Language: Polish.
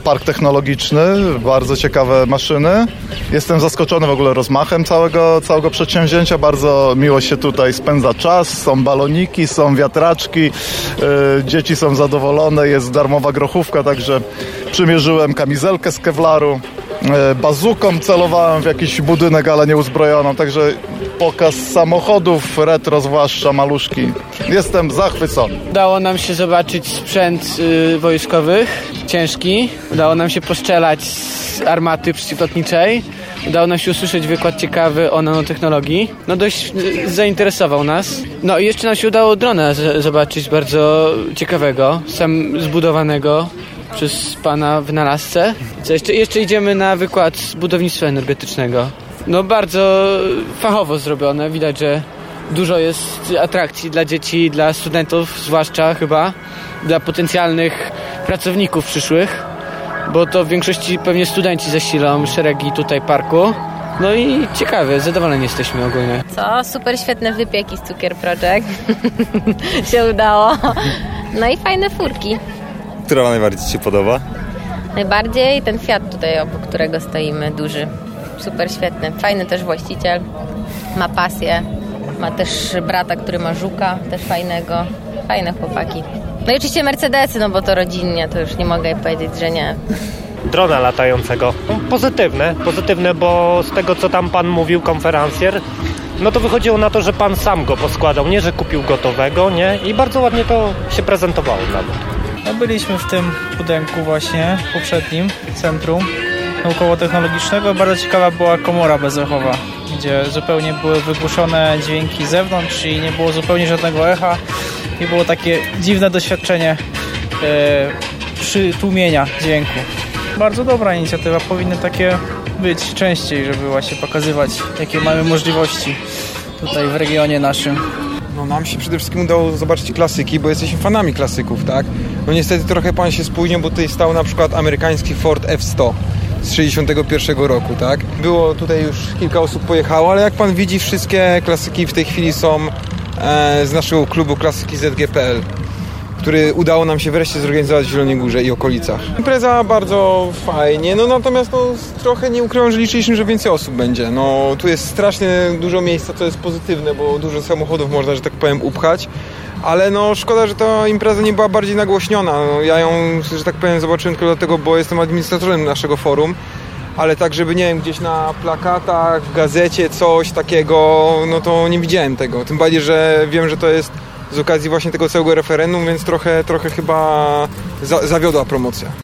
park technologiczny, bardzo ciekawe maszyny. Jestem zaskoczony w ogóle rozmachem całego przedsięwzięcia. Bardzo miło się tutaj spędza czas. Są baloniki, są wiatraczki, dzieci są zadowolone, jest darmowa grochówka, także przymierzyłem kamizelkę z kewlaru. Bazuką celowałem w jakiś budynek, ale nieuzbrojoną, także pokaz samochodów retro, zwłaszcza maluszki. Jestem zachwycony. Udało nam się zobaczyć sprzęt wojskowych, ciężki. Udało nam się postrzelać z armaty przeciwlotniczej. Udało nam się usłyszeć wykład ciekawy o nanotechnologii. No dość zainteresował nas. No i jeszcze nam się udało drona zobaczyć bardzo ciekawego, sam zbudowanego przez pana wynalazcę. Co jeszcze idziemy na wykład z budownictwa energetycznego. No bardzo fachowo zrobione. Widać, że dużo jest atrakcji dla dzieci, dla studentów, zwłaszcza chyba dla potencjalnych pracowników przyszłych, bo to w większości pewnie studenci zasilą szeregi tutaj parku. No i ciekawe, zadowoleni jesteśmy ogólnie. Co? Super świetne wypieki z Cukier Project. się udało. No i fajne furki. Która najbardziej Ci się podoba? Najbardziej ten Fiat tutaj, obok którego stoimy, duży. Super świetny. Fajny też właściciel. Ma pasję. Ma też brata, który ma żuka, też fajnego. Fajne chłopaki. No i oczywiście Mercedesy, no bo to rodzinnie, to już nie mogę powiedzieć, że nie. Drona latającego. Pozytywne, bo z tego, co tam pan mówił, konferencjer, no to wychodziło na to, że pan sam go poskładał, nie, że kupił gotowego, nie? I bardzo ładnie to się prezentowało nawet. No byliśmy w tym budynku właśnie, poprzednim, Centrum Naukowo-Technologicznego. Bardzo ciekawa była komora bezechowa, gdzie zupełnie były wygłuszone dźwięki z zewnątrz i nie było zupełnie żadnego echa. I było takie dziwne doświadczenie przytłumienia dźwięku. Bardzo dobra inicjatywa, powinny takie być częściej, żeby właśnie pokazywać, jakie mamy możliwości tutaj w regionie naszym. No nam się przede wszystkim udało zobaczyć klasyki, bo jesteśmy fanami klasyków, tak? No niestety trochę pan się spóźnił, bo tutaj stał na przykład amerykański Ford F-100 z 61 roku, tak? Było tutaj już kilka osób pojechało, ale jak pan widzi, wszystkie klasyki w tej chwili są z naszego klubu Klasyki ZG.pl, który udało nam się wreszcie zorganizować w Zielonej Górze i okolicach. Impreza bardzo fajnie, no natomiast trochę nie ukrywam, że liczyliśmy, że więcej osób będzie. No tu jest strasznie dużo miejsca, co jest pozytywne, bo dużo samochodów można, że tak powiem, upchać. Ale no szkoda, że ta impreza nie była bardziej nagłośniona. No, ja ją, że tak powiem, zobaczyłem tylko dlatego, bo jestem administratorem naszego forum. Ale tak, żeby, nie wiem, gdzieś na plakatach, w gazecie, coś takiego, no to nie widziałem tego. Tym bardziej, że wiem, że to jest z okazji właśnie tego całego referendum, więc trochę chyba zawiodła promocja.